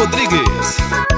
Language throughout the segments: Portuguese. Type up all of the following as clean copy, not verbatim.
Rodrigues.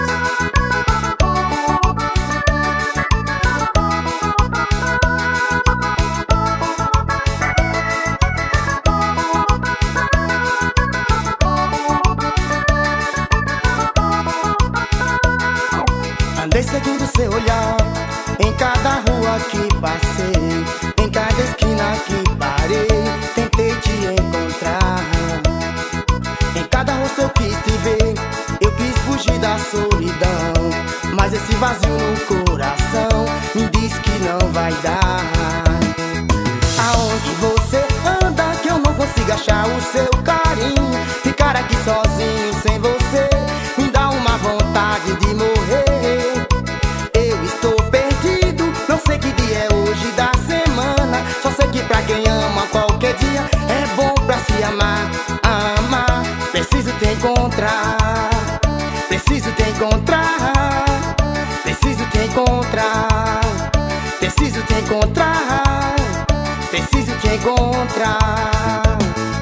Andei seguindo seu olhar em cada rua que passei, em cada esquina que parei, tentei te encontrar. Em cada rosto eu quis te ver, eu quis fugir da solidão, mas esse vazio no coração me diz que não vai dar. Aonde você anda que eu não consigo achar o seu carinho? Ficar aqui sozinho sem você me dá uma vontade de morrer. Eu estou perdido, não sei que dia é hoje da semana, só sei que pra quem ama qualquer dia é bom pra se amar. Amar, preciso te encontrar, preciso te encontrar, preciso te encontrar, preciso te encontrar, preciso te encontrar.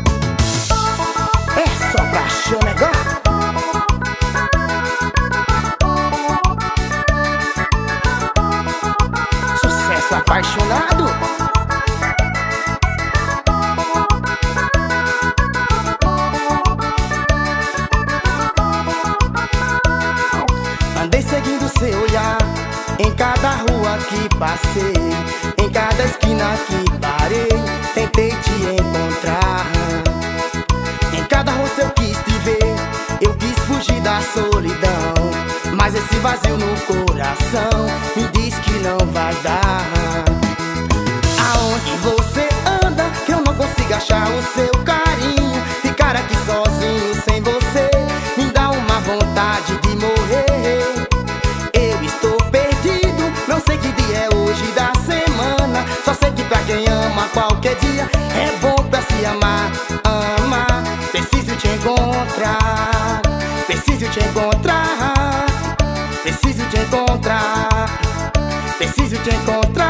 É só pra chonegar. Sucesso apaixonado. Andei seguindo seu olhar em cada rua que passei, em cada esquina que parei, tentei te encontrar. Em cada rosto eu quis te ver, eu quis fugir da solidão, mas esse vazio no coração me diz que não vai dar. Aonde você anda que eu não consigo achar o seu carinho? Ficar aqui sozinho sem você me dá uma vontade de morrer. Eu estou perdido, não sei que dia é hoje da semana, só sei que pra quem ama qualquer dia é bom pra se amar. Amar, preciso te encontrar, preciso te encontrar, preciso te encontrar, preciso te encontrar.